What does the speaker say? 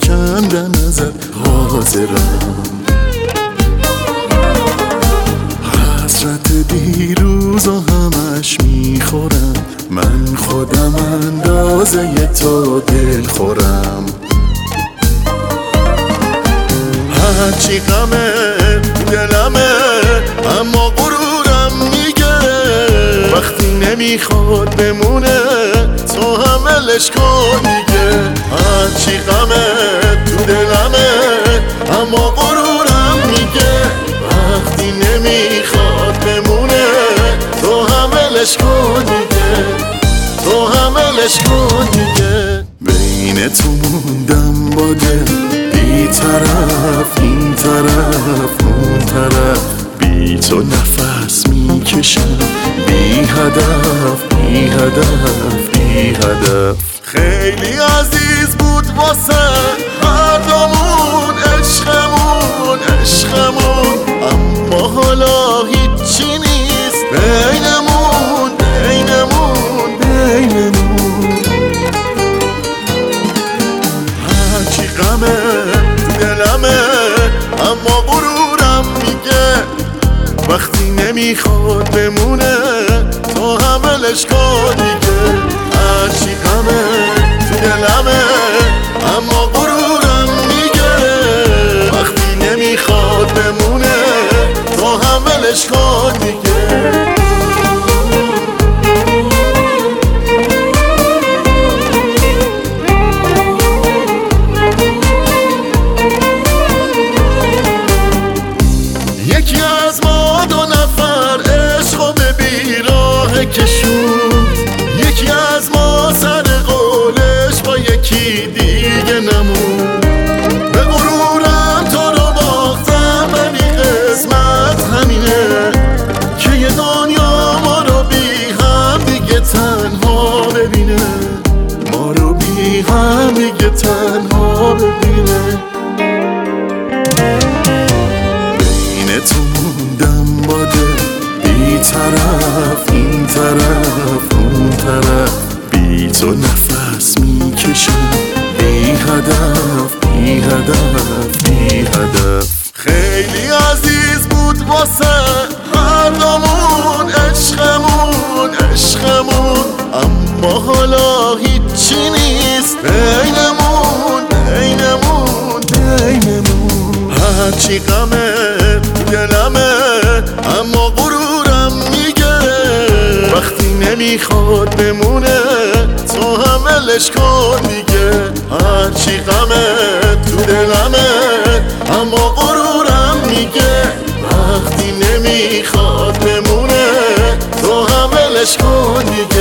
کندن ازت حاضرم. حسرت دیروز و همش میخورم، من خودم اندازه تو دل خورم. هرچی غمه دلمه اما غرورم میگه وقتی نمیخواد بمونه تو هم ولش کن دیگه. هرچی غمه تو دلمه اما غرورم میگه وقتی نمیخواد بمونه تو هم ولش کن دیگه، تو هم ولش کن دیگه. بین تو موندم با دل بی طرف این طرف اون طرف، بی تو نفس میکشم بی هدف بی هدف بی هدف. خیلی عزیز بود واسه هر دومون عشقمون عشقمون، اما حالا هیچی نیست بینمون بینمون بینمون. هرچی غمه دلمه اما غرورم میگه وقتی نمیخواد بمونه تو هم ولش کن دیگه. هرچی غمه تو دلمه اما غرورم میگه وقتی نمیخواد بمونه تو هم ولش کن دیگه. یکی از ما دو نفر عشقو به بیراه کشوند، یکی از ما سر قولش با یکی دیگه نموند. به غرورم تو رو باختم ولی قسمت همینه که یه دنیا ما رو بی هم دیگه تنها ببینه، ما رو بی هم دیگه تنها ببینه. تو موندم با دل بی طرف این طرف اون طرف، بی تو نفس میکشم بی هدف بی هدف بی هدف. خیلی عزیز بود واسه هر دومون عشقمون عشقمون، اما حالا هیچی نیست بینمون بینمون بینمون. هرچی غمه دلمه اما غرورم میگه وقتی نمیخواد بمونه تو هم ولش کن دیگه. هرچی غمه تو دلمه اما غرورم میگه وقتی نمیخواد بمونه تو هم ولش کن دیگه.